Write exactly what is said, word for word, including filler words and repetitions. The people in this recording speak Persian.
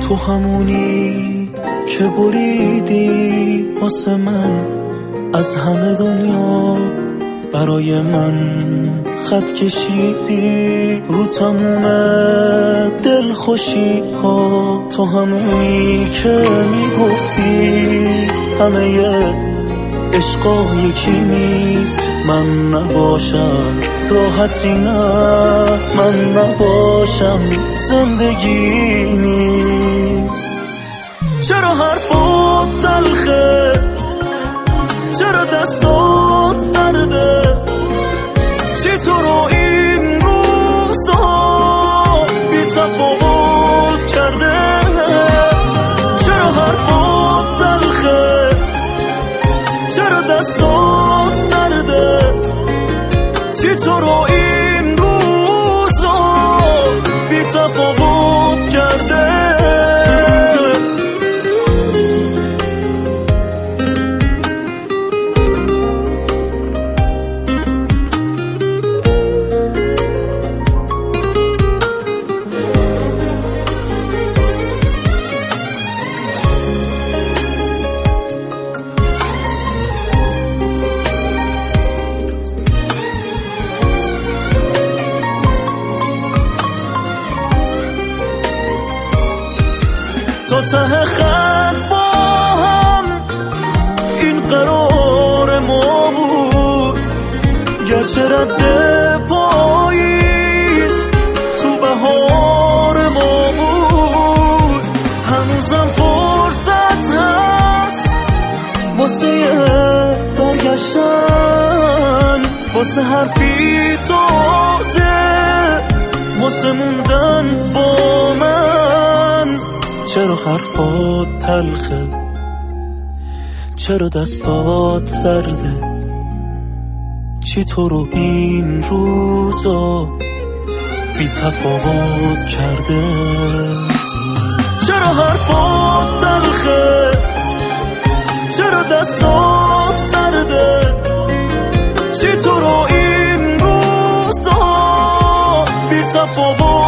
تو همونی که بریدی واسه من از همه دنیا، برای من خط کشیدی رو تموم دل خوشی ها. تو همونی که میگفتی همه عشقا یکی نیست، من نباشم راحتی نه، من نباشم زندگی نیست. چرا حرفات تلخه، چرا دستات سرده، چی تو رو این روزها بی تفاوت کرده؟ چرا حرفات تلخه، چرا دستات سرده، چی تو رو این روزها بی تفاوت کرده؟ تا ته خط با هم این قرار ما بود، گرچه رد پاییز تو بهار ما بود. هنوزم فرصت هست واسه برگشتن، واسه حرفی تازه، واسه موندن با من. چرا حرفات تلخه، چرا دستات سرده، چی تو رو این روزا بی تفاوت کرده؟ چرا حرفات تلخه، چرا دستات سرده، چی تو رو این روزا بی تفاوت